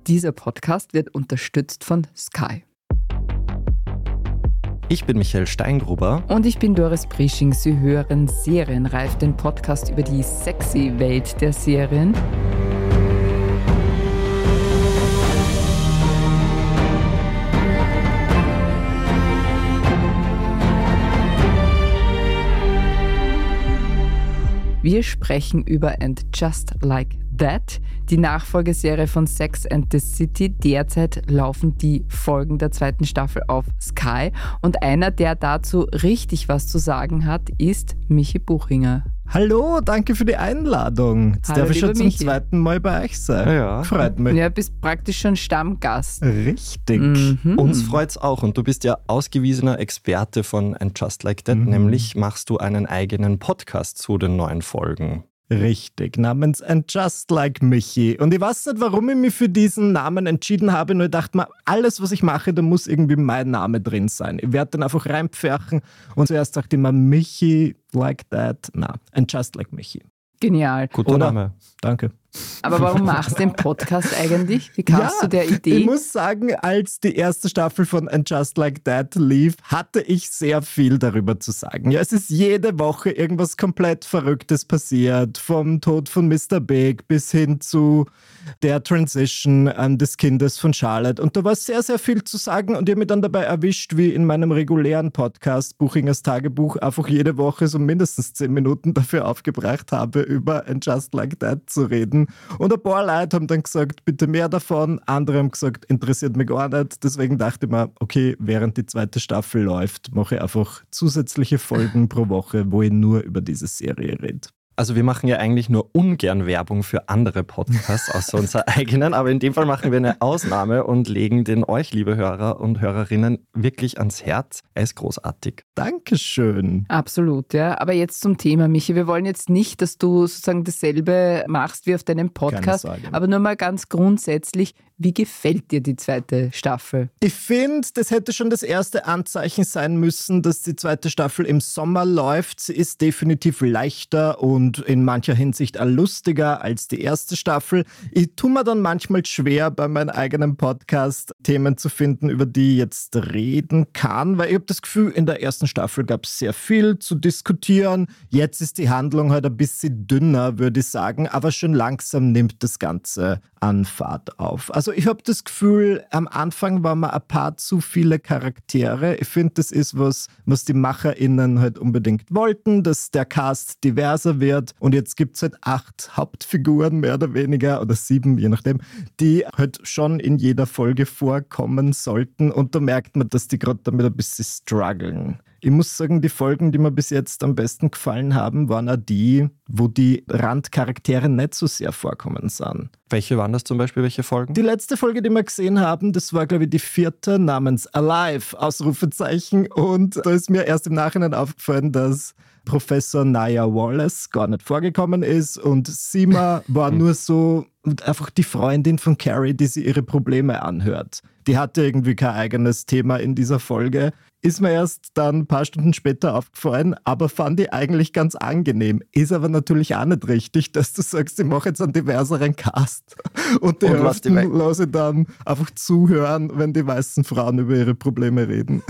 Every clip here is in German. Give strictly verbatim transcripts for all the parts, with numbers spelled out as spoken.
Dieser Podcast wird unterstützt von Sky. Ich bin Michael Steingruber. Und ich bin Doris Prisching. Sie hören Serienreif, den Podcast über die sexy Welt der Serien. Wir sprechen über And Just Like That, die Nachfolgeserie von Sex and the City. Derzeit laufen die Folgen der zweiten Staffel auf Sky. Und einer, der dazu richtig was zu sagen hat, ist Michi Buchinger. Hallo, danke für die Einladung. Jetzt Hallo, darf ich schon zum Michi. zweiten Mal bei euch sein. Ja. Freut mich. Ja, bist praktisch schon Stammgast. Richtig. Mhm. Uns freut's auch und du bist ja ausgewiesener Experte von And Just Like That, Mhm. nämlich machst du einen eigenen Podcast zu den neuen Folgen. Richtig, namens And Just Like Michi. Und ich weiß nicht, warum ich mich für diesen Namen entschieden habe, nur ich dachte mir, alles, was ich mache, da muss irgendwie mein Name drin sein. Ich werde dann einfach reinpferchen und zuerst dachte ich mir, Michi like that. Na, And Just Like Michi. Genial. Guter Oder? Name. Danke. Aber warum machst du den Podcast eigentlich? Wie kamst Ja, du der Idee? Ich muss sagen, als die erste Staffel von And Just Like That lief, hatte ich sehr viel darüber zu sagen. Ja, es ist jede Woche irgendwas komplett Verrücktes passiert. Vom Tod von Mister Big bis hin zu der Transition ähm, des Kindes von Charlotte. Und da war sehr, sehr viel zu sagen. Und ich habe mich dann dabei erwischt, wie in meinem regulären Podcast Buchingers Tagebuch einfach jede Woche so mindestens zehn Minuten dafür aufgebracht habe, über And Just Like That zu reden. Und ein paar Leute haben dann gesagt, bitte mehr davon. Andere haben gesagt, interessiert mich gar nicht. Deswegen dachte ich mir, okay, während die zweite Staffel läuft, mache ich einfach zusätzliche Folgen pro Woche, wo ich nur über diese Serie rede. Also wir machen ja eigentlich nur ungern Werbung für andere Podcasts, außer unserer eigenen, aber in dem Fall machen wir eine Ausnahme und legen den euch, liebe Hörer und Hörerinnen, wirklich ans Herz. Er ist großartig. Dankeschön. Absolut, ja. Aber jetzt zum Thema, Michi. Wir wollen jetzt nicht, dass du sozusagen dasselbe machst wie auf deinem Podcast, Keine Sorge. aber nur mal ganz grundsätzlich, wie gefällt dir die zweite Staffel? Ich finde, das hätte schon das erste Anzeichen sein müssen, dass die zweite Staffel im Sommer läuft. Sie ist definitiv leichter und in mancher Hinsicht auch lustiger als die erste Staffel. Ich tue mir dann manchmal schwer, bei meinem eigenen Podcast Themen zu finden, über die ich jetzt reden kann, weil ich habe das Gefühl, in der ersten Staffel gab es sehr viel zu diskutieren. Jetzt ist die Handlung halt ein bisschen dünner, würde ich sagen, aber schon langsam nimmt das Ganze an Fahrt auf. Also ich habe das Gefühl, am Anfang waren mir ein paar zu viele Charaktere. Ich finde, das ist was, was die MacherInnen halt unbedingt wollten, dass der Cast diverser wird. Und jetzt gibt es halt acht Hauptfiguren, mehr oder weniger, oder sieben, je nachdem, die halt schon in jeder Folge vorkommen sollten. Und da merkt man, dass die gerade damit ein bisschen strugglen. Ich muss sagen, die Folgen, die mir bis jetzt am besten gefallen haben, waren auch die, wo die Randcharaktere nicht so sehr vorkommen sind. Welche waren das zum Beispiel, welche Folgen? Die letzte Folge, die wir gesehen haben, das war, glaube ich, die vierte namens Alive, Ausrufezeichen. Und da ist mir erst im Nachhinein aufgefallen, dass Professor Nia Wallace gar nicht vorgekommen ist und Seema war nur so einfach die Freundin von Carrie, die sie ihre Probleme anhört. Die hatte irgendwie kein eigenes Thema in dieser Folge. Ist mir erst dann ein paar Stunden später aufgefallen, aber fand ich eigentlich ganz angenehm. Ist aber natürlich auch nicht richtig, dass du sagst, ich mache jetzt einen diverseren Cast. Und die Und lass die Hälften lasse ich dann einfach zuhören, wenn die weißen Frauen über ihre Probleme reden.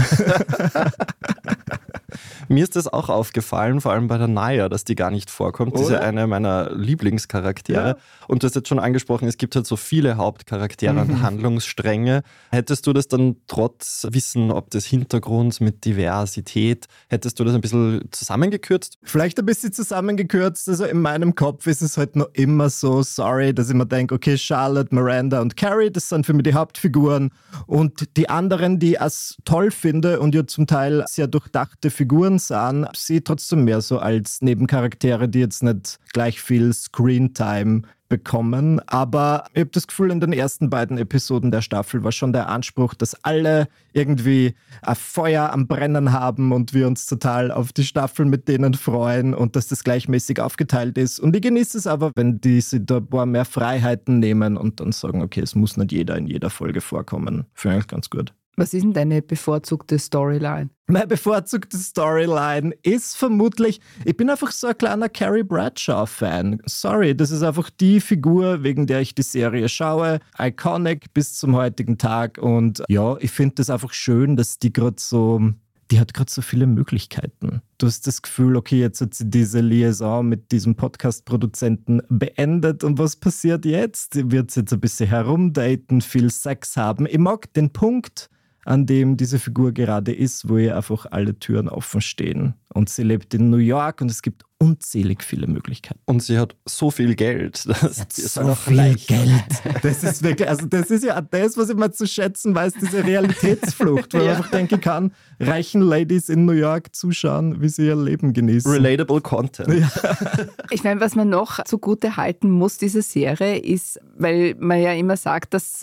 Mir ist das auch aufgefallen, vor allem bei der Naya, dass die gar nicht vorkommt. Das ist ja Oder? eine meiner Lieblingscharaktere. Ja. Und du hast jetzt schon angesprochen, es gibt halt so viele Hauptcharaktere Mhm. und Handlungsstränge. Hättest du das dann trotz Wissen, ob des Hintergrunds mit Diversität, hättest du das ein bisschen zusammengekürzt? Vielleicht ein bisschen zusammengekürzt. Also in meinem Kopf ist es halt noch immer so, sorry, dass ich mir denke, okay, Charlotte, Miranda und Carrie, das sind für mich die Hauptfiguren. Und die anderen, die ich als toll finde und ja zum Teil sehr durchdachte Figuren sind, sehe ich trotzdem mehr so als Nebencharaktere, die jetzt nicht gleich viel Screentime bekommen. Aber ich habe das Gefühl, in den ersten beiden Episoden der Staffel war schon der Anspruch, dass alle irgendwie ein Feuer am Brennen haben und wir uns total auf die Staffel mit denen freuen und dass das gleichmäßig aufgeteilt ist. Und ich genieße es aber, wenn die sich da ein paar mehr Freiheiten nehmen und dann sagen, okay, es muss nicht jeder in jeder Folge vorkommen. Finde ich ganz gut. Was ist denn deine bevorzugte Storyline? Meine bevorzugte Storyline ist vermutlich, ich bin einfach so ein kleiner Carrie Bradshaw-Fan. Sorry, das ist einfach die Figur, wegen der ich die Serie schaue. Iconic bis zum heutigen Tag. Und ja, ich finde das einfach schön, dass die gerade so, die hat gerade so viele Möglichkeiten. Du hast das Gefühl, okay, jetzt hat sie diese Liaison mit diesem Podcast-Produzenten beendet. Und was passiert jetzt? Sie wird jetzt ein bisschen herumdaten, viel Sex haben. Ich mag den Punkt, an dem diese Figur gerade ist, wo ihr einfach alle Türen offen stehen. Und sie lebt in New York und es gibt unzählig viele Möglichkeiten. Und sie hat so viel Geld. Das ist so viel leicht. Geld. Das ist wirklich, also das ist ja das, was ich mal zu schätzen weiß, diese Realitätsflucht, wo ja. ich einfach denken kann, reichen Ladies in New York zuschauen, wie sie ihr Leben genießen. Relatable Content. Ja. Ich meine, was man noch zugute halten muss, dieser Serie, ist, weil man ja immer sagt, dass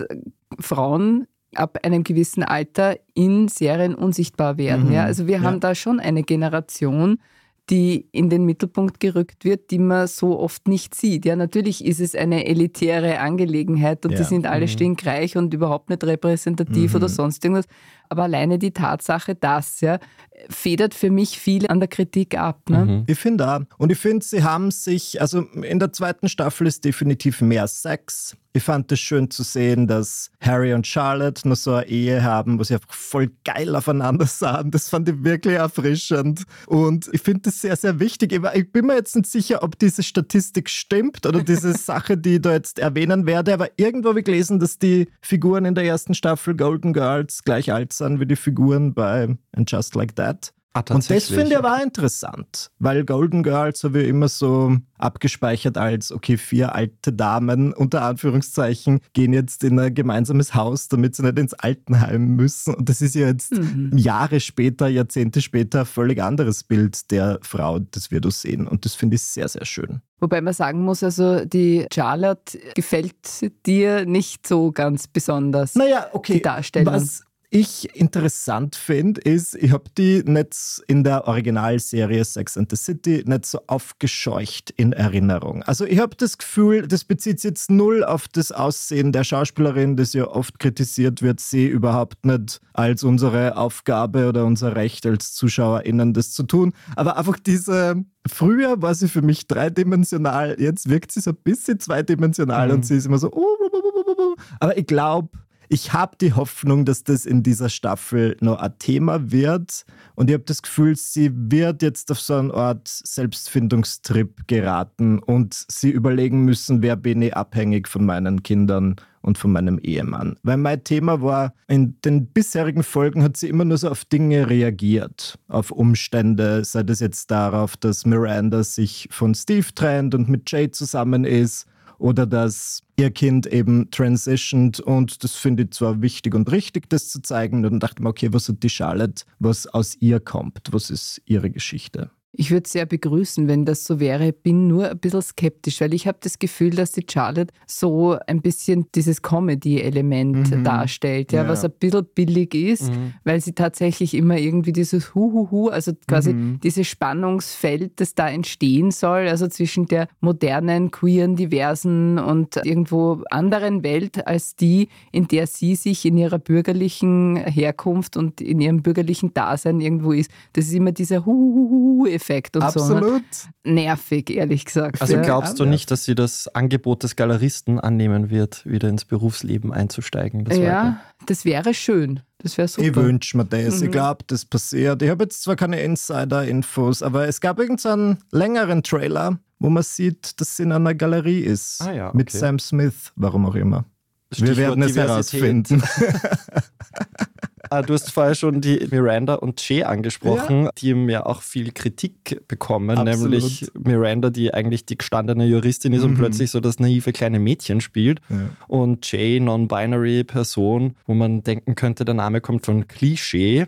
Frauen ab einem gewissen Alter in Serien unsichtbar werden. Mhm. Ja? Also wir ja. haben da schon eine Generation, die in den Mittelpunkt gerückt wird, die man so oft nicht sieht. Ja, natürlich ist es eine elitäre Angelegenheit und ja. die sind alle mhm. stinkreich und überhaupt nicht repräsentativ mhm. oder sonst irgendwas. Aber alleine die Tatsache, das ja, federt für mich viel an der Kritik ab. Ne? Mhm. Ich finde auch. Und ich finde, sie haben sich, also in der zweiten Staffel ist definitiv mehr Sex. Ich fand es schön zu sehen, dass Harry und Charlotte noch so eine Ehe haben, wo sie einfach voll geil aufeinander sahen. Das fand ich wirklich erfrischend. Und ich finde das sehr, sehr wichtig. Ich bin mir jetzt nicht sicher, ob diese Statistik stimmt oder diese Sache, die ich da jetzt erwähnen werde. Aber irgendwo habe ich gelesen, dass die Figuren in der ersten Staffel Golden Girls gleich alt sind wie die Figuren bei And Just Like That. Ah, und das finde ich aber interessant, weil Golden Girls habe ich immer so abgespeichert als, okay, vier alte Damen, unter Anführungszeichen, gehen jetzt in ein gemeinsames Haus, damit sie nicht ins Altenheim müssen. Und das ist ja jetzt mhm. Jahre später, Jahrzehnte später ein völlig anderes Bild der Frau, das wir da sehen. Und das finde ich sehr, sehr schön. Wobei man sagen muss, also die Charlotte gefällt dir nicht so ganz besonders, naja, okay, die Darstellung. Was ich interessant finde, ist, ich habe die nicht in der Originalserie Sex and the City nicht so aufgescheucht in Erinnerung. Also ich habe das Gefühl, das bezieht sich jetzt null auf das Aussehen der Schauspielerin, das ja oft kritisiert wird, sie überhaupt nicht als unsere Aufgabe oder unser Recht als ZuschauerInnen das zu tun. Aber einfach diese, früher war sie für mich dreidimensional, jetzt wirkt sie so ein bisschen zweidimensional mhm. und sie ist immer so, uh, uh, uh, uh, uh. Aber ich glaube, ich habe die Hoffnung, dass das in dieser Staffel noch ein Thema wird und ich habe das Gefühl, sie wird jetzt auf so eine Art Selbstfindungstrip geraten und sie überlegen müssen, wer bin ich abhängig von meinen Kindern und von meinem Ehemann. Weil mein Thema war, in den bisherigen Folgen hat sie immer nur so auf Dinge reagiert, auf Umstände, sei das jetzt darauf, dass Miranda sich von Steve trennt und mit Jay zusammen ist, oder dass ihr Kind eben transitioned und das finde ich zwar wichtig und richtig, das zu zeigen. Und dann dachte ich mir, okay, was hat die Charlotte, was aus ihr kommt? Was ist ihre Geschichte? Ich würde es sehr begrüßen, wenn das so wäre. Bin nur ein bisschen skeptisch, weil ich habe das Gefühl, dass die Charlotte so ein bisschen dieses Comedy-Element mhm. darstellt, ja, ja. was ein bisschen billig ist, mhm. weil sie tatsächlich immer irgendwie dieses Huhuhu, also quasi mhm. dieses Spannungsfeld, das da entstehen soll, also zwischen der modernen, queeren, diversen und irgendwo anderen Welt als die, in der sie sich in ihrer bürgerlichen Herkunft und in ihrem bürgerlichen Dasein irgendwo ist. Das ist immer dieser Huhuhu-Effekt. Und Absolut. So, ne? Nervig, ehrlich gesagt. Also ja. glaubst du nicht, dass sie das Angebot des Galeristen annehmen wird, wieder ins Berufsleben einzusteigen? Das ja, das wäre schön. Das wäre super. Ich wünsche mir das. Mhm. Ich glaube, das passiert. Ich habe jetzt zwar keine Insider-Infos, aber es gab irgendeinen längeren Trailer, wo man sieht, dass sie in einer Galerie ist. Ah ja, okay. Mit Sam Smith, warum auch immer. Stichwort Wir werden es Diversität. herausfinden. Ah, du hast vorher schon die Miranda und Jay angesprochen, ja. die haben ja auch viel Kritik bekommen, Absolut. Nämlich Miranda, die eigentlich die gestandene Juristin ist mhm. und plötzlich so das naive kleine Mädchen spielt ja. und Jay, non-binary Person, wo man denken könnte, der Name kommt von Klischee.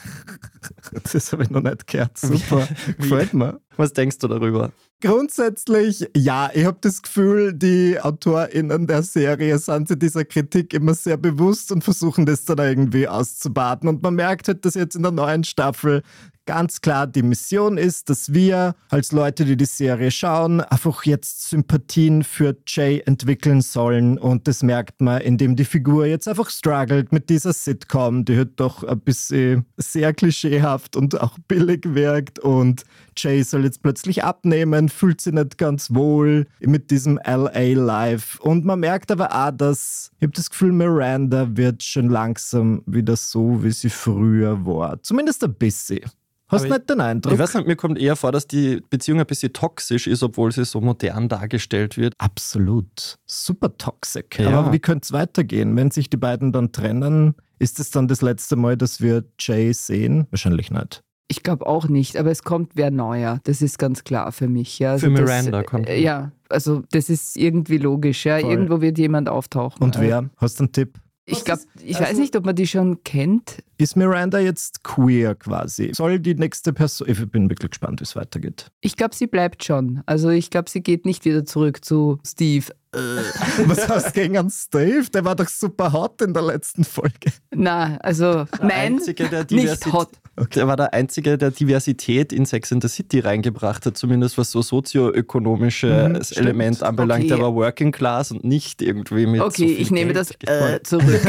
Das habe ich noch nicht gehört. Super, gefällt mir. Was denkst du darüber? Grundsätzlich, ja, ich habe das Gefühl, die AutorInnen der Serie sind sich dieser Kritik immer sehr bewusst und versuchen das dann irgendwie auszubaden. Und man merkt halt, dass jetzt in der neuen Staffel ganz klar die Mission ist, dass wir als Leute, die die Serie schauen, einfach jetzt Sympathien für Jay entwickeln sollen. Und das merkt man, indem die Figur jetzt einfach struggelt mit dieser Sitcom, die halt doch ein bisschen sehr klischeehaft und auch billig wirkt. Und Jay soll jetzt plötzlich abnehmen, fühlt sich nicht ganz wohl mit diesem L A-Life. Und man merkt aber auch, dass, ich habe das Gefühl, Miranda wird schon langsam wieder so, wie sie früher war. Zumindest ein bisschen. Hast du nicht den Eindruck? Ich weiß nicht, mir kommt eher vor, dass die Beziehung ein bisschen toxisch ist, obwohl sie so modern dargestellt wird. Absolut. Super toxic. Ja. Aber wie könnte es weitergehen? Wenn sich die beiden dann trennen, ist es dann das letzte Mal, dass wir Jay sehen? Wahrscheinlich nicht. Ich glaube auch nicht, aber es kommt wer neuer. Das ist ganz klar für mich. Ja. Also für das, Miranda kommt. äh, Ja, also das ist irgendwie logisch. Ja. Voll. Irgendwo wird jemand auftauchen. Und wer? Hast du einen Tipp? Ich glaube, ich Also- weiß nicht, ob man die schon kennt. Ist Miranda jetzt queer quasi? Soll die nächste Person... Ich bin wirklich gespannt, wie es weitergeht. Ich glaube, sie bleibt schon. Also ich glaube, sie geht nicht wieder zurück zu Steve. Was hast du gegen einen Steve? Der war doch super hot in der letzten Folge. Na, also nein, Einzige, der nicht Diversität- hot. Der war der Einzige, der Diversität in Sex and the City reingebracht hat, zumindest was so sozioökonomisches Mhm, stimmt. Element anbelangt. Okay. Der war Working Class und nicht irgendwie mit Okay, so viel ich nehme Geld das äh, zurück.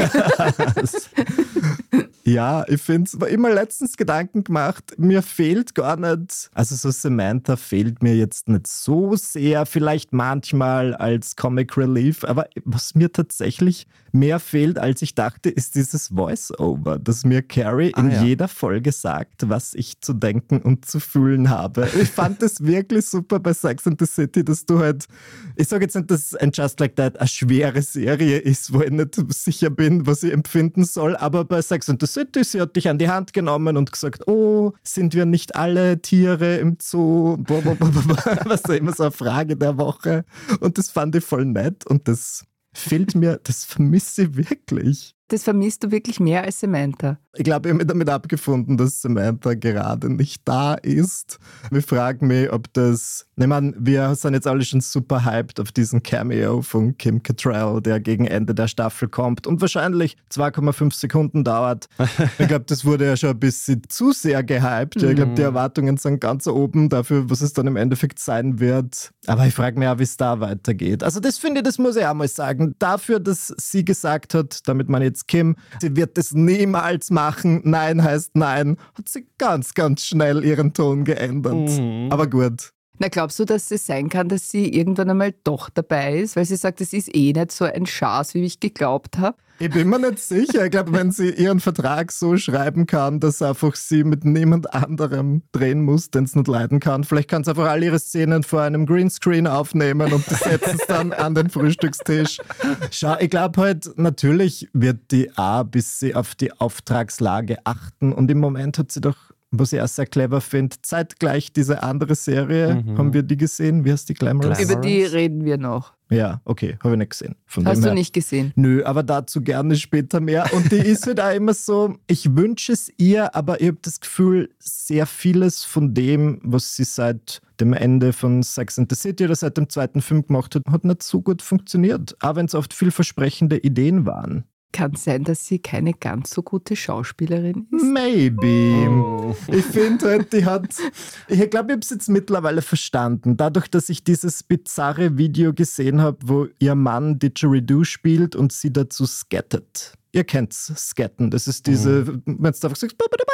Ja, ich finde es, war immer letztens Gedanken gemacht, mir fehlt gar nicht, also so Samantha fehlt mir jetzt nicht so sehr, vielleicht manchmal als Comic Relief, aber was mir tatsächlich mehr fehlt, als ich dachte, ist dieses Voice-Over, dass mir Carrie Ah, in ja. jeder Folge sagt, was ich zu denken und zu fühlen habe. Ich fand das wirklich super bei Sex and the City, dass du halt, ich sage jetzt nicht, dass ein Just Like That eine schwere Serie ist, wo ich nicht sicher bin, was ich empfinden soll, aber bei Sex and the City, sie hat dich an die Hand genommen und gesagt, oh, sind wir nicht alle Tiere im Zoo? Boah, boah, boah, boah. Was ist immer so eine Frage der Woche. Und das fand ich voll nett und das fehlt mir, das vermisse ich wirklich. Das vermisst du wirklich mehr als Samantha. Ich glaube, ich habe mich damit abgefunden, dass Samantha gerade nicht da ist. Ich frage mich, ob das... Ich meine, wir sind jetzt alle schon super hyped auf diesen Cameo von Kim Cattrall, der gegen Ende der Staffel kommt und wahrscheinlich zwei Komma fünf Sekunden dauert. Ich glaube, das wurde ja schon ein bisschen zu sehr gehypt. Ich glaube, die Erwartungen sind ganz oben dafür, was es dann im Endeffekt sein wird. Aber ich frage mich auch, wie es da weitergeht. Also das finde ich, das muss ich auch mal sagen. Dafür, dass sie gesagt hat, damit man jetzt Kim, sie wird es niemals machen, Nein heißt Nein, hat sie ganz, ganz schnell ihren Ton geändert. Mhm. Aber gut. Na, glaubst du, dass es sein kann, dass sie irgendwann einmal doch dabei ist? Weil sie sagt, es ist eh nicht so ein Schaß, wie ich geglaubt habe. Ich bin mir nicht sicher. Ich glaube, wenn sie ihren Vertrag so schreiben kann, dass einfach sie mit niemand anderem drehen muss, den es nicht leiden kann. Vielleicht kann sie einfach all ihre Szenen vor einem Greenscreen aufnehmen und die setzen es dann an den Frühstückstisch. Schau, ich glaube halt, natürlich wird die A bis sie auf die Auftragslage achten und im Moment hat sie doch, was ich auch sehr clever finde, zeitgleich diese andere Serie, Mhm. haben wir die gesehen? Wie heißt die? Glamorous? Glamorous. Über die reden wir noch. Ja, okay, habe ich nicht gesehen. Von Hast dem du her. nicht gesehen? Nö, aber dazu gerne später mehr. Und die ist halt auch immer so, ich wünsche es ihr, aber ich habe das Gefühl, sehr vieles von dem, was sie seit dem Ende von Sex and the City oder seit dem zweiten Film gemacht hat, hat nicht so gut funktioniert. Auch wenn es oft vielversprechende Ideen waren. Kann sein, dass sie keine ganz so gute Schauspielerin ist. Maybe. Oh. Ich finde halt, die hat, ich glaube, ich habe es jetzt mittlerweile verstanden. Dadurch, dass ich dieses bizarre Video gesehen habe, wo ihr Mann Didgeridoo spielt und sie dazu skattet. Ihr kennt's, Skatten. Das ist diese, wenn du einfach sagst,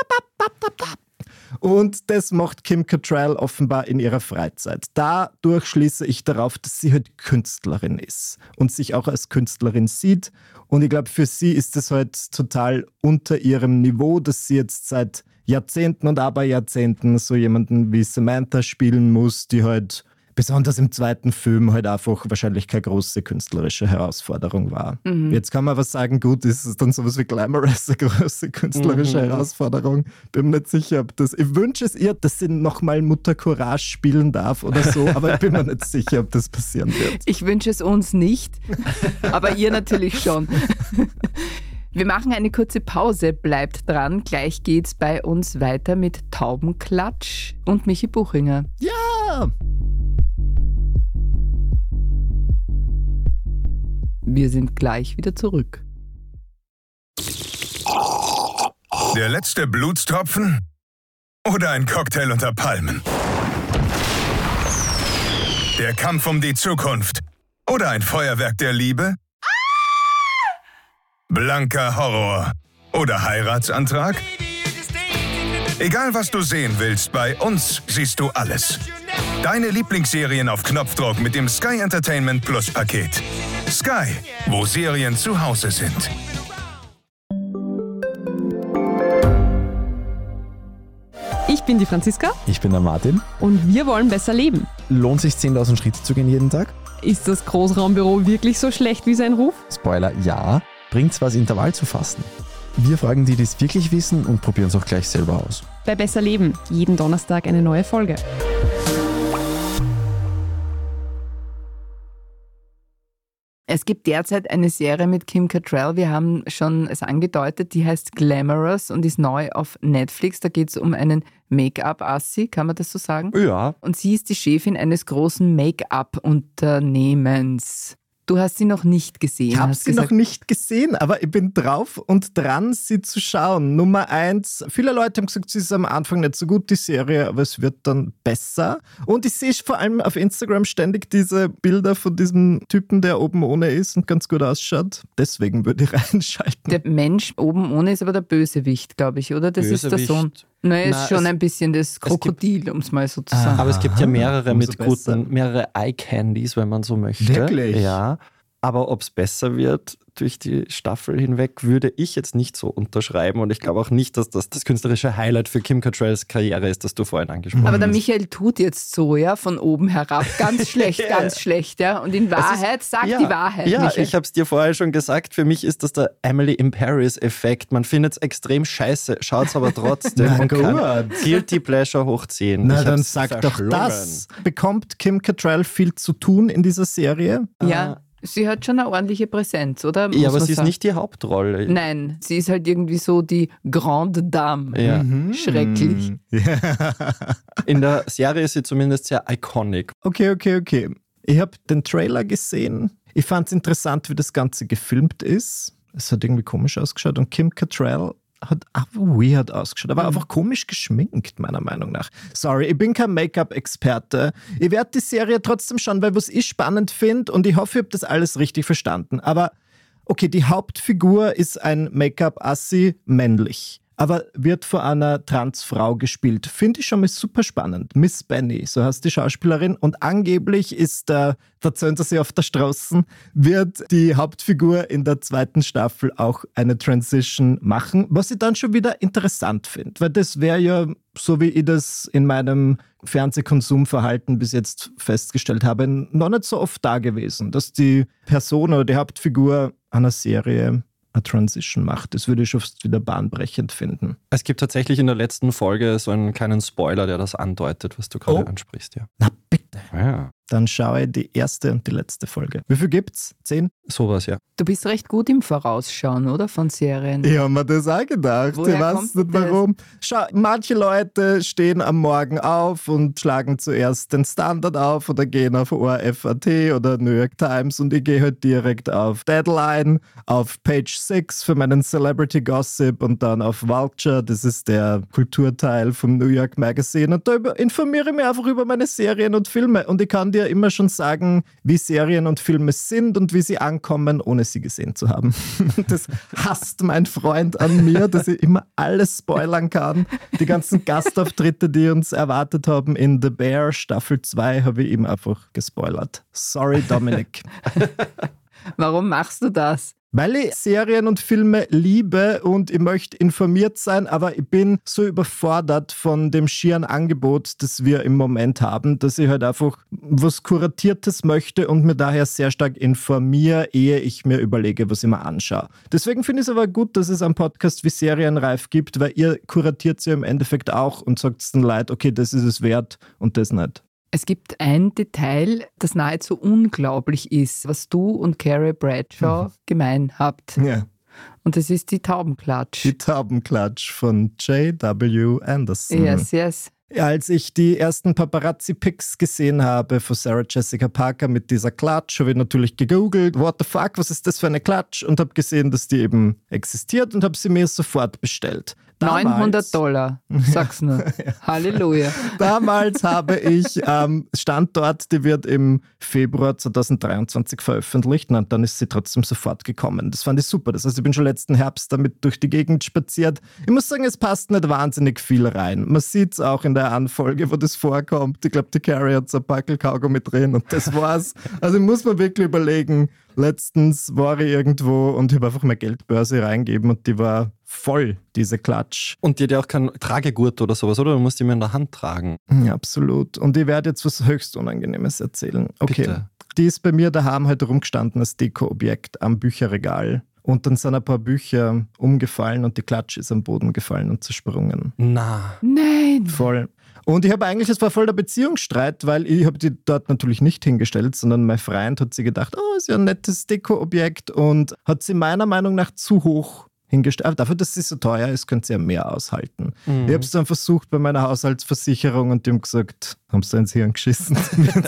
und das macht Kim Cattrall offenbar in ihrer Freizeit. Dadurch schließe ich darauf, dass sie halt Künstlerin ist und sich auch als Künstlerin sieht. Und ich glaube, für sie ist es halt total unter ihrem Niveau, dass sie jetzt seit Jahrzehnten und Aberjahrzehnten so jemanden wie Samantha spielen muss, die halt besonders im zweiten Film halt einfach wahrscheinlich keine große künstlerische Herausforderung war. Mhm. Jetzt kann man aber sagen, gut, ist es dann sowas wie Glamorous eine große künstlerische Mhm. Herausforderung. Bin mir nicht sicher, ob das... Ich wünsche es ihr, dass sie nochmal Mutter Courage spielen darf oder so, aber ich bin mir nicht sicher, ob das passieren wird. Ich wünsche es uns nicht, aber ihr natürlich schon. Wir machen eine kurze Pause, bleibt dran. Gleich geht's bei uns weiter mit Taubenklatsch und Michi Buchinger. Ja! Wir sind gleich wieder zurück. Der letzte Blutstropfen? oder ein Cocktail unter Palmen? Der Kampf um die Zukunft oder ein Feuerwerk der Liebe? Blanker Horror oder Heiratsantrag? Egal was du sehen willst, bei uns siehst du alles. Deine Lieblingsserien auf Knopfdruck mit dem Sky Entertainment Plus Paket. Sky, wo Serien zu Hause sind. Ich bin die Franziska. Ich bin der Martin. Und wir wollen besser leben. Lohnt sich zehntausend Schritte zu gehen jeden Tag? Ist das Großraumbüro wirklich so schlecht wie sein Ruf? Spoiler, ja. Bringt's was, Intervall zu fasten? Wir fragen die, die es wirklich wissen und probieren es auch gleich selber aus. Bei Besser Leben, jeden Donnerstag eine neue Folge. Es gibt derzeit eine Serie mit Kim Cattrall, wir haben schon es angedeutet, die heißt Glamorous und ist neu auf Netflix. Da geht es um einen Make-up-Assi, kann man das so sagen? Ja. Und sie ist die Chefin eines großen Make-up-Unternehmens. Du hast sie noch nicht gesehen. Ich habe hast sie gesagt, noch nicht gesehen, aber ich bin drauf und dran, sie zu schauen. Nummer eins, viele Leute haben gesagt, sie ist am Anfang nicht so gut, die Serie, aber es wird dann besser. Und ich sehe vor allem auf Instagram ständig diese Bilder von diesem Typen, der oben ohne ist und ganz gut ausschaut. Deswegen würde ich reinschalten. Der Mensch oben ohne ist aber der Bösewicht, glaube ich, oder? Das ist der Bösewicht. Sohn. Nein, ist Na, schon es- ein bisschen das Krokodil, um es mal so zu sagen. Aber es gibt ja mehrere umso mit besser. guten, mehrere Eye-Candies, wenn man so möchte. Wirklich? Ja. Aber ob es besser wird durch die Staffel hinweg, würde ich jetzt nicht so unterschreiben. Und ich glaube auch nicht, dass das das künstlerische Highlight für Kim Cattralls Karriere ist, das du vorhin angesprochen Aber der hast. Michael tut jetzt so, ja, von oben herab. Ganz schlecht, ganz schlecht, ja. Und in Wahrheit, sag ja, die Wahrheit, Ja, Michael. ich habe es dir vorher schon gesagt. Für mich ist das der Emily in Paris-Effekt. Man findet es extrem scheiße, schaut es aber trotzdem Na und kann gut. Guilty Pleasure hochziehen. Na, Ich dann hab's sag doch verschlungen. das. Bekommt Kim Cattrall viel zu tun in dieser Serie? Ja, sie hat schon eine ordentliche Präsenz, oder? Muss Ja, aber man sie ist sagen. nicht die Hauptrolle. Nein, sie ist halt irgendwie so die Grande Dame. Ja. Schrecklich. In der Serie ist sie zumindest sehr iconic. Okay, okay, okay. Ich habe den Trailer gesehen. Ich fand es interessant, wie das Ganze gefilmt ist. Es hat irgendwie komisch ausgeschaut und Kim Cattrall hat einfach weird ausgeschaut, aber einfach komisch geschminkt, meiner Meinung nach. Sorry, ich bin kein Make-up-Experte. Ich werde die Serie trotzdem schauen, weil was ich spannend finde und ich hoffe, ich habe das alles richtig verstanden. Aber okay, die Hauptfigur ist ein Make-up-Assi, männlich, aber wird von einer Transfrau gespielt. Finde ich schon mal super spannend. Miss Benny, so heißt die Schauspielerin. Und angeblich ist, äh, da erzählen sie sich auf der Straße, wird die Hauptfigur in der zweiten Staffel auch eine Transition machen, was ich dann schon wieder interessant finde. Weil das wäre ja, so wie ich das in meinem Fernsehkonsumverhalten bis jetzt festgestellt habe, noch nicht so oft da gewesen, dass die Person oder die Hauptfigur einer Serie eine Transition macht. Das würde ich schon fast wieder bahnbrechend finden. Es gibt tatsächlich in der letzten Folge so einen kleinen Spoiler, der das andeutet, was du gerade Oh. ansprichst. Ja. Na bitte. Ja. Dann schaue ich die erste und die letzte Folge. Wie viel gibt's? Zehn? Sowas, ja. Du bist recht gut im Vorausschauen, oder? Von Serien. Ich habe mir das auch gedacht. Woher ich weiß kommt nicht das? warum. Schau, manche Leute stehen am Morgen auf und schlagen zuerst den Standard auf oder gehen auf O R F Punkt A T oder New York Times und ich gehe halt direkt auf Deadline, auf Page six für meinen Celebrity Gossip und dann auf Vulture, das ist der Kulturteil vom New York Magazine und da über- informiere ich mich einfach über meine Serien und Filme und ich kann dir immer schon sagen, wie Serien und Filme sind und wie sie ankommen, ohne sie gesehen zu haben. Das hasst mein Freund an mir, dass ich immer alles spoilern kann. Die ganzen Gastauftritte, die uns erwartet haben in The Bear Staffel zwei, habe ich ihm einfach gespoilert. Sorry, Dominik. Warum machst du das? Weil ich Serien und Filme liebe und ich möchte informiert sein, aber ich bin so überfordert von dem schieren Angebot, das wir im Moment haben, dass ich halt einfach was Kuratiertes möchte und mir daher sehr stark informiere, ehe ich mir überlege, was ich mir anschaue. Deswegen finde ich es aber gut, dass es einen Podcast wie Serienreif gibt, weil ihr kuratiert sie im Endeffekt auch und sagt es den Leuten, okay, das ist es wert und das nicht. Es gibt ein Detail, das nahezu unglaublich ist, was du und Carrie Bradshaw gemein habt. Ja. Und das ist die Taubenklatsch. Die Taubenklatsch von J W Anderson. Yes, yes. Als ich die ersten Paparazzi-Pics gesehen habe von Sarah Jessica Parker mit dieser Klatsch, habe ich natürlich gegoogelt, what the fuck, was ist das für eine Klatsch? Und habe gesehen, dass die eben existiert und habe sie mir sofort bestellt. neunhundert Dollar, sag's nur. Ja. Halleluja. Damals habe ich ähm, Standort, die wird im Februar zweitausenddreiundzwanzig veröffentlicht und dann ist sie trotzdem sofort gekommen. Das fand ich super. Das heißt, ich bin schon letzten Herbst damit durch die Gegend spaziert. Ich muss sagen, es passt nicht wahnsinnig viel rein. Man sieht es auch in der Anfolge, wo das vorkommt. Ich glaube, die Carrie hat so ein Packel Kaugummi drin und das war's. Also muss man wirklich überlegen. Letztens war ich irgendwo und ich habe einfach meine Geldbörse reingegeben und die war voll, diese Klatsch. Und die hat ja auch keinen Tragegurt oder sowas, oder? Du musst die mir in der Hand tragen. Ja, absolut. Und ich werde jetzt was höchst Unangenehmes erzählen. Okay. Bitte. Die ist bei mir daheim halt rumgestanden als Dekoobjekt am Bücherregal. Und dann sind ein paar Bücher umgefallen und die Klatsch ist am Boden gefallen und zersprungen. Na. Nein. Voll. Und ich habe eigentlich, das war voll der Beziehungsstreit, weil ich habe die dort natürlich nicht hingestellt, sondern mein Freund hat sie gedacht, oh, ist ja ein nettes Dekoobjekt und hat sie meiner Meinung nach zu hoch hingestellt. Aber dafür, dass sie so teuer ist, könnte sie ja mehr aushalten. Mhm. Ich habe es dann versucht bei meiner Haushaltsversicherung und die haben gesagt, haben sie ins Hirn geschissen.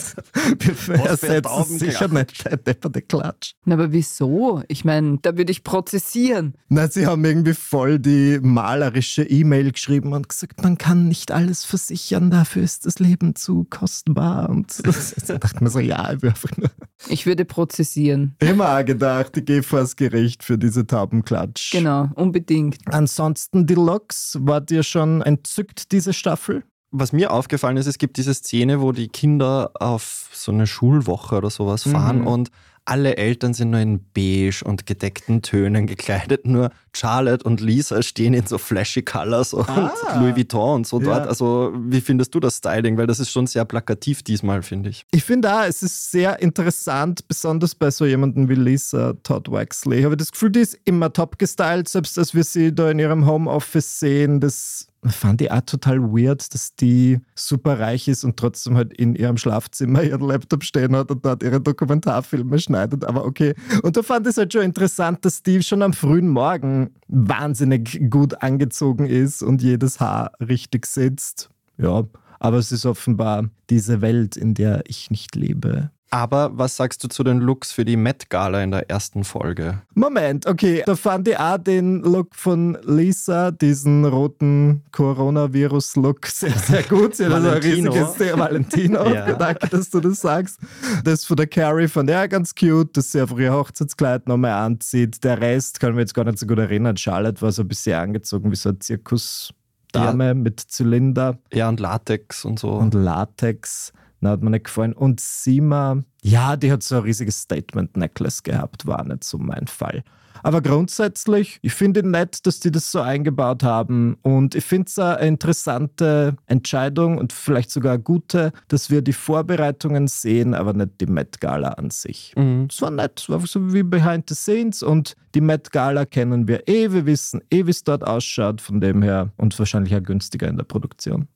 Wir ersetzen sicher nicht der depperte Klatsch. Na, aber wieso? Ich meine, da würde ich prozessieren. Na, sie haben irgendwie voll die malerische E-Mail geschrieben und gesagt, man kann nicht alles versichern, dafür ist das Leben zu kostbar. Und da dachte mir so, ja, ich will einfach nur... Ich würde prozessieren. Immer auch gedacht, ich gehe vors Gericht für diese Taubenklatsch. Genau, unbedingt. Ansonsten, Deluxe, war dir schon entzückt, diese Staffel? Was mir aufgefallen ist, es gibt diese Szene, wo die Kinder auf so eine Schulwoche oder sowas fahren mhm. und alle Eltern sind nur in beige und gedeckten Tönen gekleidet. Nur Charlotte und Lisa stehen in so flashy Colors und ah, Louis Vuitton und so dort. Ja. Also wie findest du das Styling? Weil das ist schon sehr plakativ diesmal, finde ich. Ich finde auch, es ist sehr interessant, besonders bei so jemandem wie Lisa Todd Waxley. Ich habe das Gefühl, die ist immer top gestylt, selbst als wir sie da in ihrem Homeoffice sehen. Das fand ich auch total weird, dass die super reich ist und trotzdem halt in ihrem Schlafzimmer ihren Laptop stehen hat und dort ihre Dokumentarfilme schneidet. Aber okay. Und da fand ich es halt schon interessant, dass die schon am frühen Morgen wahnsinnig gut angezogen ist und jedes Haar richtig sitzt. Ja, aber es ist offenbar diese Welt, in der ich nicht lebe. Aber was sagst du zu den Looks für die Met-Gala in der ersten Folge? Moment, okay, da fand ich auch den Look von Lisa, diesen roten Coronavirus-Look, sehr, sehr gut. Sie hat also ein riesiges Thema. Valentino, ja. Danke, dass du das sagst. Das von der Carrie fand ich auch ganz cute, dass sie auf ihr Hochzeitskleid nochmal anzieht. Der Rest kann ich mir jetzt gar nicht so gut erinnern. Charlotte war so ein bisschen angezogen wie so eine Zirkusdame ja. mit Zylinder. Ja, und Latex und so. Und Latex. Na, hat mir nicht gefallen. Und Sima, ja, die hat so ein riesiges Statement-Necklace gehabt, war nicht so mein Fall. Aber grundsätzlich, ich finde nett, dass die das so eingebaut haben. Und ich finde es eine interessante Entscheidung und vielleicht sogar eine gute, dass wir die Vorbereitungen sehen, aber nicht die Met-Gala an sich. Mhm. Das war nett, das war so wie Behind the Scenes. Und die Met-Gala kennen wir eh, wir wissen eh, wie es dort ausschaut, von dem her. Und wahrscheinlich auch günstiger in der Produktion.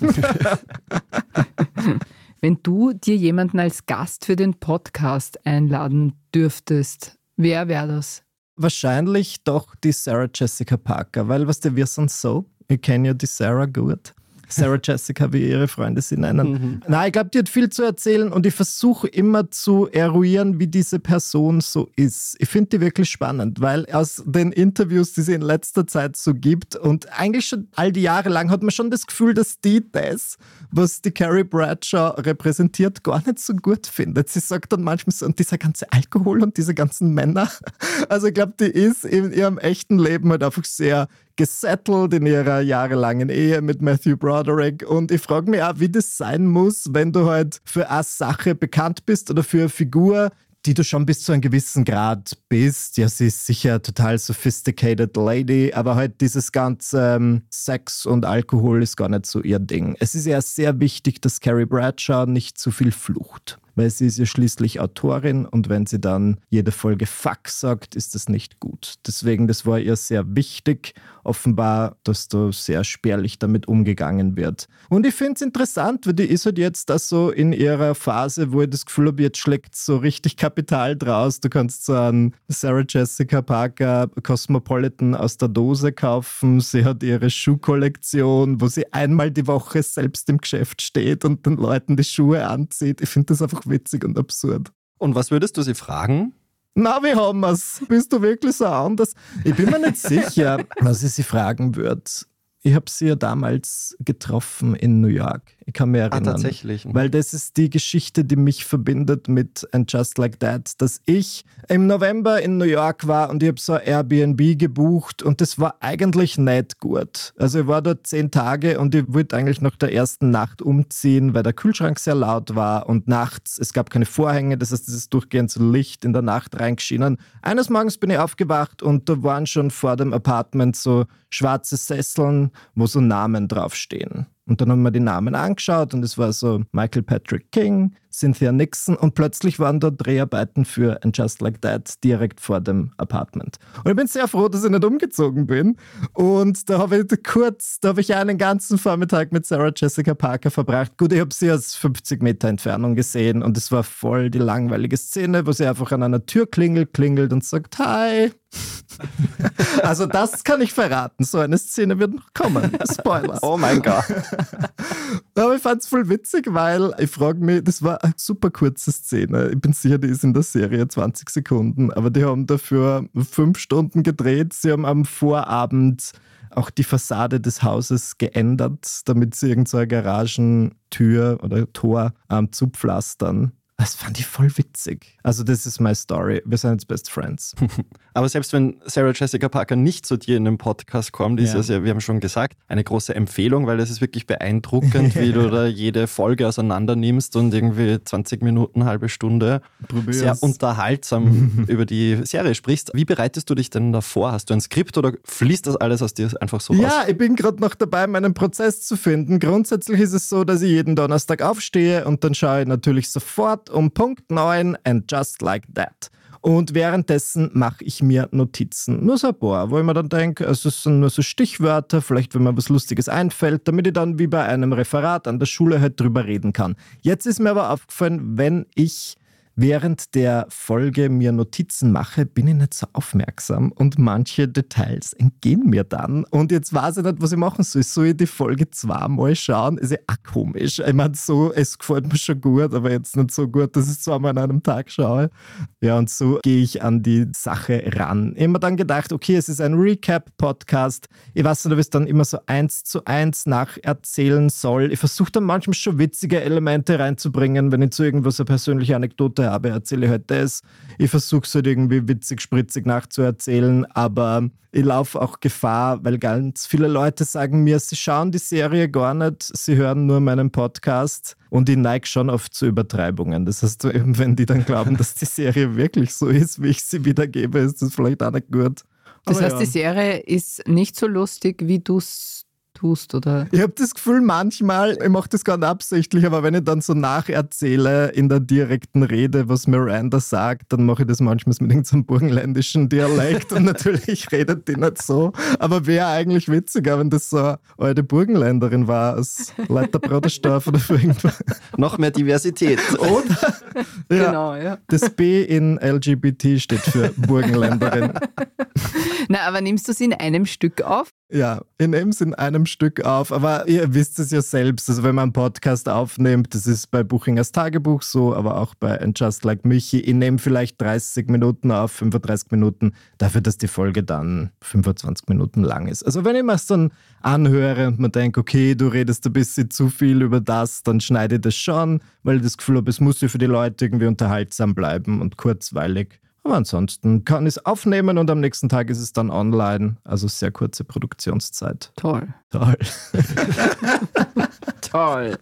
Wenn du dir jemanden als Gast für den Podcast einladen dürftest, wer wäre das? Wahrscheinlich doch die Sarah Jessica Parker, weil was der wir sind so, ich kenne ja die Sarah gut. Sarah Jessica, wie ihre Freunde sie nennen. Mhm. Nein, ich glaube, die hat viel zu erzählen und ich versuche immer zu eruieren, wie diese Person so ist. Ich finde die wirklich spannend, weil aus den Interviews, die sie in letzter Zeit so gibt und eigentlich schon all die Jahre lang hat man schon das Gefühl, dass die das, was die Carrie Bradshaw repräsentiert, gar nicht so gut findet. Sie sagt dann manchmal so, und dieser ganze Alkohol und diese ganzen Männer. Also ich glaube, die ist in ihrem echten Leben halt einfach sehr gesettelt in ihrer jahrelangen Ehe mit Matthew Broderick. Und ich frage mich auch, wie das sein muss, wenn du halt für eine Sache bekannt bist oder für eine Figur, die du schon bis zu einem gewissen Grad bist. Ja, sie ist sicher total sophisticated lady, aber halt dieses ganze ähm, Sex und Alkohol ist gar nicht so ihr Ding. Es ist ja sehr wichtig, dass Carrie Bradshaw nicht zu viel flucht. Weil sie ist ja schließlich Autorin und wenn sie dann jede Folge Fuck sagt, ist das nicht gut. Deswegen, das war ihr sehr wichtig, offenbar, dass da sehr spärlich damit umgegangen wird. Und ich finde es interessant, weil die ist halt jetzt da so in ihrer Phase, wo ich das Gefühl habe, jetzt schlägt so richtig Kapital draus. Du kannst so einen Sarah Jessica Parker Cosmopolitan aus der Dose kaufen. Sie hat ihre Schuhkollektion, wo sie einmal die Woche selbst im Geschäft steht und den Leuten die Schuhe anzieht. Ich finde das einfach witzig und absurd. Und was würdest du sie fragen? Na, wie haben wir's? Bist du wirklich so anders? Ich bin mir nicht sicher, was ich sie fragen würde. Ich habe sie ja damals getroffen in New York. Ich kann mich erinnern. Ah, tatsächlich. Weil das ist die Geschichte, die mich verbindet mit And Just Like That, dass ich im November in New York war und ich habe so ein Airbnb gebucht und das war eigentlich nicht gut. Also ich war dort zehn Tage und ich wollte eigentlich nach der ersten Nacht umziehen, weil der Kühlschrank sehr laut war und nachts, es gab keine Vorhänge, das heißt, es ist durchgehend so Licht in der Nacht reingeschienen. Eines Morgens bin ich aufgewacht und da waren schon vor dem Apartment so schwarze Sesseln, wo so Namen draufstehen. Und dann haben wir die Namen angeschaut und es war so Michael Patrick King, Cynthia Nixon und plötzlich waren da Dreharbeiten für And Just Like That direkt vor dem Apartment. Und ich bin sehr froh, dass ich nicht umgezogen bin. Und da habe ich kurz, da habe ich einen ganzen Vormittag mit Sarah Jessica Parker verbracht. Gut, ich habe sie aus fünfzig Meter Entfernung gesehen und es war voll die langweilige Szene, wo sie einfach an einer Tür klingelt, klingelt und sagt, hi. Also das kann ich verraten. So eine Szene wird noch kommen. Spoiler. Oh mein Gott. Aber ich fand es voll witzig, weil ich frage mich, das war eine super kurze Szene. Ich bin sicher, die ist in der Serie zwanzig Sekunden, aber die haben dafür fünf Stunden gedreht. Sie haben am Vorabend auch die Fassade des Hauses geändert, damit sie irgendeine Garagentür oder Tor ähm, zupflastern. Das fand ich voll witzig. Also das ist my story. Wir sind jetzt Best Friends. Aber selbst wenn Sarah Jessica Parker nicht zu dir in den Podcast kommt, ist Ja. es ja, wir haben schon gesagt, eine große Empfehlung, weil es ist wirklich beeindruckend, wie du da jede Folge auseinander nimmst und irgendwie zwanzig Minuten, halbe Stunde Probier's. sehr unterhaltsam über die Serie sprichst. Wie bereitest du dich denn davor? Hast du ein Skript oder fließt das alles aus dir einfach so raus? Ja, ich bin gerade noch dabei, meinen Prozess zu finden. Grundsätzlich ist es so, dass ich jeden Donnerstag aufstehe und dann schaue ich natürlich sofort um Punkt neun And Just Like That. Und währenddessen mache ich mir Notizen. Nur so ein paar, wo ich mir dann denke, es sind nur so Stichwörter, vielleicht wenn mir was Lustiges einfällt, damit ich dann wie bei einem Referat an der Schule halt drüber reden kann. Jetzt ist mir aber aufgefallen, wenn ich während der Folge mir Notizen mache, bin ich nicht so aufmerksam und manche Details entgehen mir dann. Und jetzt weiß ich nicht, was ich machen soll. Soll ich die Folge zweimal schauen? Ist ja auch komisch. Ich meine, so, es gefällt mir schon gut, aber jetzt nicht so gut, dass ich es zweimal an einem Tag schaue. Ja, und so gehe ich an die Sache ran. Ich habe mir dann gedacht, okay, es ist ein Recap-Podcast. Ich weiß nicht, ob ich es dann immer so eins zu eins nacherzählen soll. Ich versuche dann manchmal schon witzige Elemente reinzubringen, wenn ich zu irgendwas eine persönliche Anekdote habe, erzähle ich halt das. Ich versuche es halt irgendwie witzig, spritzig nachzuerzählen, aber ich laufe auch Gefahr, weil ganz viele Leute sagen mir, sie schauen die Serie gar nicht, sie hören nur meinen Podcast und ich neige schon oft zu Übertreibungen. Das heißt, wenn die dann glauben, dass die Serie wirklich so ist, wie ich sie wiedergebe, ist das vielleicht auch nicht gut. Das Aber heißt, ja. die Serie ist nicht so lustig, wie du es tust, oder? Ich habe das Gefühl, manchmal, ich mache das gar nicht absichtlich, aber wenn ich dann so nacherzähle in der direkten Rede, was Miranda sagt, dann mache ich das manchmal mit irgendeinem burgenländischen Dialekt und natürlich redet die nicht so. Aber wäre eigentlich witziger, wenn das so eine alte Burgenländerin war, aus Leiterbrodestorf oder für irgendwas. Noch mehr Diversität. Oder? Ja, Genau, ja. das B in L G B T steht für Burgenländerin. Na, aber nimmst du sie in einem Stück auf? Ja, ich nehme es in einem Stück auf, aber ihr wisst es ja selbst, also wenn man einen Podcast aufnimmt, das ist bei Buchingers Tagebuch so, aber auch bei And Just Like Michi, ich nehme vielleicht dreißig Minuten auf, fünfunddreißig Minuten, dafür, dass die Folge dann fünfundzwanzig Minuten lang ist. Also wenn ich mir es dann anhöre und man denkt, okay, du redest ein bisschen zu viel über das, dann schneide ich das schon, weil ich das Gefühl habe, es muss ja für die Leute irgendwie unterhaltsam bleiben und kurzweilig. Aber ansonsten kann ich es aufnehmen und am nächsten Tag ist es dann online. Also sehr kurze Produktionszeit. Toll. Toll. Toll.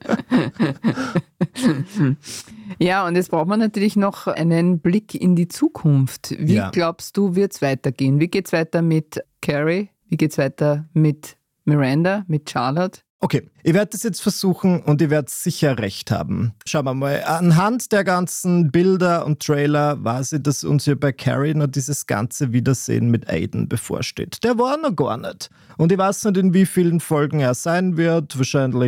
Ja, und jetzt braucht man natürlich noch einen Blick in die Zukunft. Wie Ja. glaubst du, wird es weitergehen? Wie geht es weiter mit Carrie? Wie geht es weiter mit Miranda, mit Charlotte? Okay, ich werde das jetzt versuchen und ich werde sicher recht haben. Schauen wir mal. Anhand der ganzen Bilder und Trailer weiß ich, dass uns hier bei Carrie noch dieses ganze Wiedersehen mit Aiden bevorsteht. Der war noch gar nicht. Und ich weiß nicht, in wie vielen Folgen er sein wird. Wahrscheinlich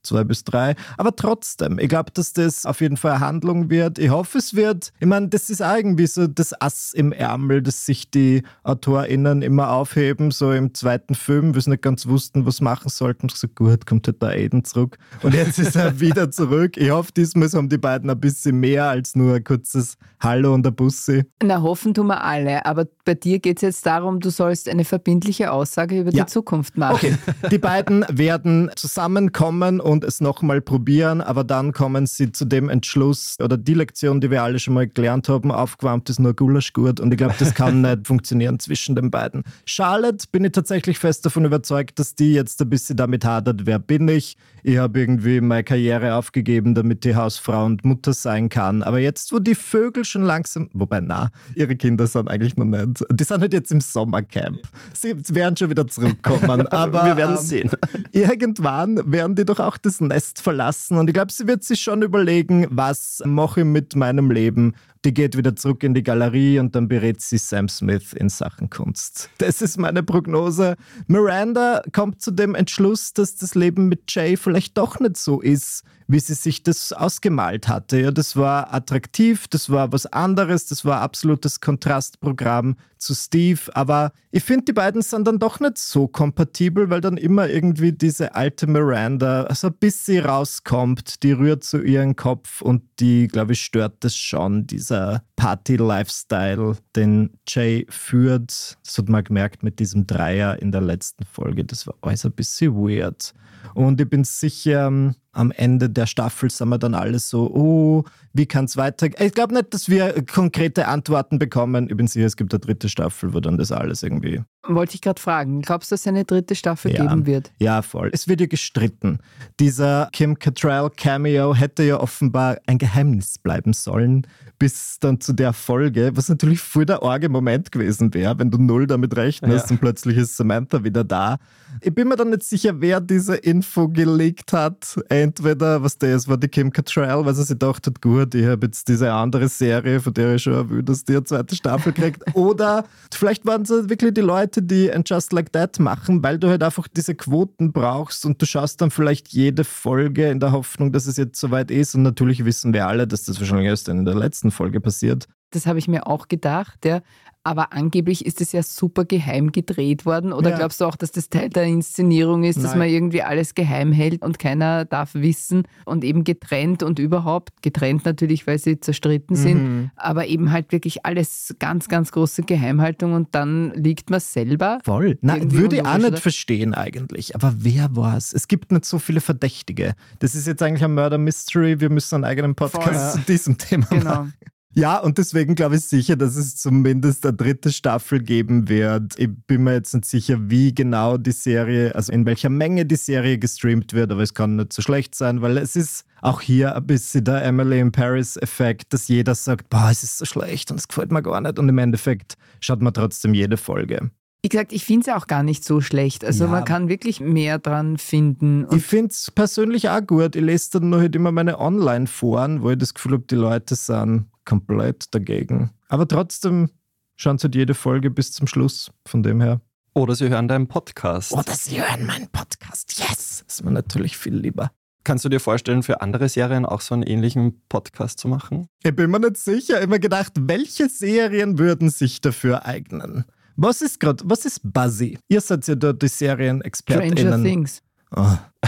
zwei bis drei. Aber trotzdem, ich glaube, dass das auf jeden Fall eine Handlung wird. Ich hoffe, es wird, ich meine, das ist auch irgendwie so das Ass im Ärmel, das sich die AutorInnen immer aufheben, so im zweiten Film, weil sie nicht ganz wussten, was machen sollten. Ich so, gut, kommt halt der Aiden zurück. Und jetzt ist er wieder zurück. Ich hoffe, diesmal haben die beiden ein bisschen mehr als nur ein kurzes Hallo und ein Bussi. Na, hoffen tun wir alle. Aber bei dir geht es jetzt darum, du sollst eine verbindliche Aussage über Ja. die Zukunft machen. Okay, die beiden werden zusammenkommen und es nochmal probieren, aber dann kommen sie zu dem Entschluss oder die Lektion, die wir alle schon mal gelernt haben, aufgewärmt ist nur Gulaschgut und ich glaube, das kann nicht funktionieren zwischen den beiden. Charlotte, bin ich tatsächlich fest davon überzeugt, dass die jetzt ein bisschen damit hadert, wer bin ich? Ich habe irgendwie meine Karriere aufgegeben, damit die Hausfrau und Mutter sein kann, aber jetzt, wo die Vögel schon langsam, wobei na, ihre Kinder sind eigentlich noch nicht, die sind halt jetzt im Sommercamp. Sie werden schon wieder zurückkommen, aber Wir werden ähm, sehen. irgendwann werden die doch auch das Nest verlassen und ich glaube, sie wird sich schon überlegen, was mache ich mit meinem Leben. Die geht wieder zurück in die Galerie und dann berät sie Sam Smith in Sachen Kunst. Das ist meine Prognose. Miranda kommt zu dem Entschluss, dass das Leben mit Jay vielleicht doch nicht so ist, wie sie sich das ausgemalt hatte. Ja, das war attraktiv, das war was anderes, das war absolutes Kontrastprogramm zu Steve, aber ich finde, die beiden sind dann doch nicht so kompatibel, weil dann immer irgendwie diese alte Miranda so ein bisschen rauskommt, die rührt zu ihren Kopf und die, glaube ich, stört das schon, dieser Party-Lifestyle, den Jay führt. Das hat man gemerkt mit diesem Dreier in der letzten Folge, das war alles ein bisschen weird. Und ich bin sicher, am Ende der Staffel sind wir dann alle so, oh, wie kann es weitergehen? Ich glaube nicht, dass wir konkrete Antworten bekommen. Ich bin sicher, es gibt eine dritte Staffel, wo dann das alles irgendwie... Wollte ich gerade fragen, glaubst du, dass es eine dritte Staffel Ja. geben wird? Ja, voll. Es wird ja gestritten. Dieser Kim Cattrall-Cameo hätte ja offenbar ein Geheimnis bleiben sollen, bis dann zu der Folge, was natürlich voll der arge Moment gewesen wäre, wenn du null damit rechnest Ja. und plötzlich ist Samantha wieder da. Ich bin mir dann nicht sicher, wer diese Info geleakt hat. Entweder, was der ist, war die Kim Cattrall, weil sie sich gedacht hat, gut, ich habe jetzt diese andere Serie, von der ich schon will, dass die eine zweite Staffel kriegt. Oder vielleicht waren es wirklich die Leute, die And Just Like That machen, weil du halt einfach diese Quoten brauchst und du schaust dann vielleicht jede Folge in der Hoffnung, dass es jetzt soweit ist. Und natürlich wissen wir alle, dass das wahrscheinlich erst in der letzten Folge passiert. Das habe ich mir auch gedacht, ja. Aber angeblich ist es ja super geheim gedreht worden. Oder Ja. glaubst du auch, dass das Teil der Inszenierung ist, dass Nein. man irgendwie alles geheim hält und keiner darf wissen und eben getrennt und überhaupt getrennt natürlich, weil sie zerstritten sind, Mhm. aber eben halt wirklich alles ganz, ganz große Geheimhaltung und dann liegt man selber. Voll. Nein, Irgendwie würde ich auch unlogisch, nicht oder? verstehen eigentlich. Aber wer war's? Es gibt nicht so viele Verdächtige. Das ist jetzt eigentlich ein Murder Mystery. Wir müssen einen eigenen Podcast Voll. zu diesem Thema Genau. machen. Ja, und deswegen glaube ich sicher, dass es zumindest eine dritte Staffel geben wird. Ich bin mir jetzt nicht sicher, wie genau die Serie, also in welcher Menge die Serie gestreamt wird, aber es kann nicht so schlecht sein, weil es ist auch hier ein bisschen der Emily in Paris-Effekt, dass jeder sagt, boah, es ist so schlecht und es gefällt mir gar nicht und im Endeffekt schaut man trotzdem jede Folge. Wie gesagt, ich finde es ja auch gar nicht so schlecht. Also Ja. man kann wirklich mehr dran finden. Und Ich finde es persönlich auch gut. Ich lese dann nur halt immer meine Online-Foren, wo ich das Gefühl habe, die Leute sind komplett dagegen. Aber trotzdem schauen sie halt jede Folge bis zum Schluss. Von dem her. Oder sie hören deinen Podcast. Oder sie hören meinen Podcast. Yes! Das ist mir natürlich viel lieber. Kannst du dir vorstellen, für andere Serien auch so einen ähnlichen Podcast zu machen? Ich bin mir nicht sicher. Ich habe mir gedacht, welche Serien würden sich dafür eignen? Was ist gerade, was ist Buzzy? Ihr seid ja dort die Stranger SerienexpertInnen. Things. Oh.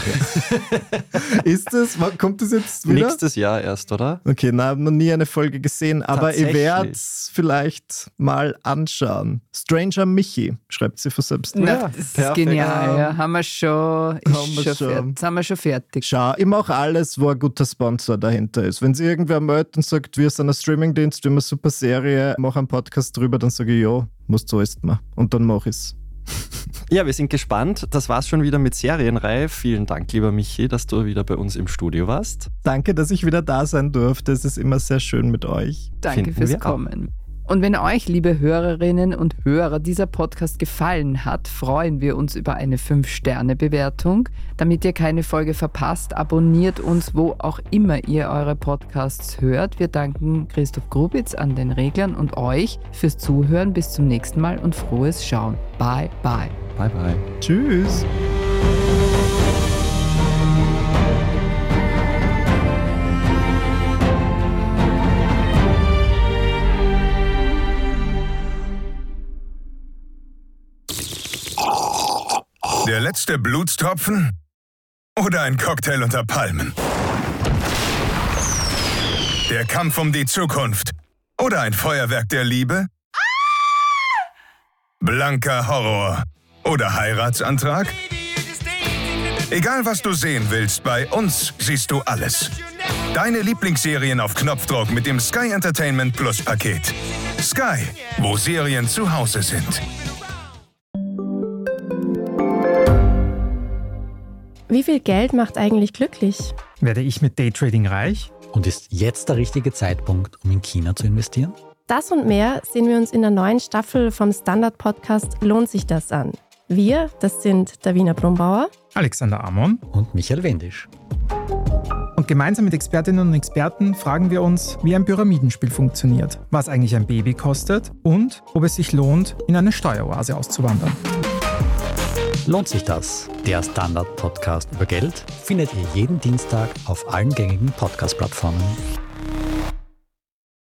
Ist das, wann kommt das jetzt wieder? Nächstes Jahr erst, oder? Okay, na, ich habe noch nie eine Folge gesehen, aber ich Tatsächlich. werde es vielleicht mal anschauen. Stranger Michi, schreibt sie von selbst. Na, Ja, das ist perfekt. genial. Ja. Haben wir schon, ist Haben wir schon, schon. Fertig. Sind wir schon fertig. Schau, ich mache alles, wo ein guter Sponsor dahinter ist. Wenn sich irgendwer meldet und sagt, wir sind ein Streamingdienst, wir haben eine super Serie, mache einen Podcast drüber, dann sage ich, ja, muss so ist man. Und dann mache ich es. Ja, wir sind gespannt. Das war's schon wieder mit Serienreihe. Vielen Dank, lieber Michi, dass du wieder bei uns im Studio warst. Danke, dass ich wieder da sein durfte. Es ist immer sehr schön mit euch. Danke Finden fürs wir auch. Kommen. Und wenn euch, liebe Hörerinnen und Hörer, dieser Podcast gefallen hat, freuen wir uns über eine fünf Sterne Bewertung. Damit ihr keine Folge verpasst, abonniert uns, wo auch immer ihr eure Podcasts hört. Wir danken Christoph Grubitz an den Reglern und euch fürs Zuhören. Bis zum nächsten Mal und frohes Schauen. Bye, bye. Bye, bye. Tschüss. Der letzte Blutstropfen? Oder ein Cocktail unter Palmen? Der Kampf um die Zukunft? Oder ein Feuerwerk der Liebe? Blanker Horror? Oder Heiratsantrag? Egal was du sehen willst, bei uns siehst du alles. Deine Lieblingsserien auf Knopfdruck mit dem Sky Entertainment Plus Paket. Sky, wo Serien zu Hause sind. Wie viel Geld macht eigentlich glücklich? Werde ich mit Daytrading reich? Und ist jetzt der richtige Zeitpunkt, um in China zu investieren? Das und mehr sehen wir uns in der neuen Staffel vom Standard-Podcast Lohnt sich das an? Wir, das sind Davina Brumbauer, Alexander Amon und Michael Wendisch. Und gemeinsam mit Expertinnen und Experten fragen wir uns, wie ein Pyramidenspiel funktioniert, was eigentlich ein Baby kostet und ob es sich lohnt, in eine Steueroase auszuwandern. Lohnt sich das? Der Standard-Podcast über Geld findet ihr jeden Dienstag auf allen gängigen Podcast-Plattformen.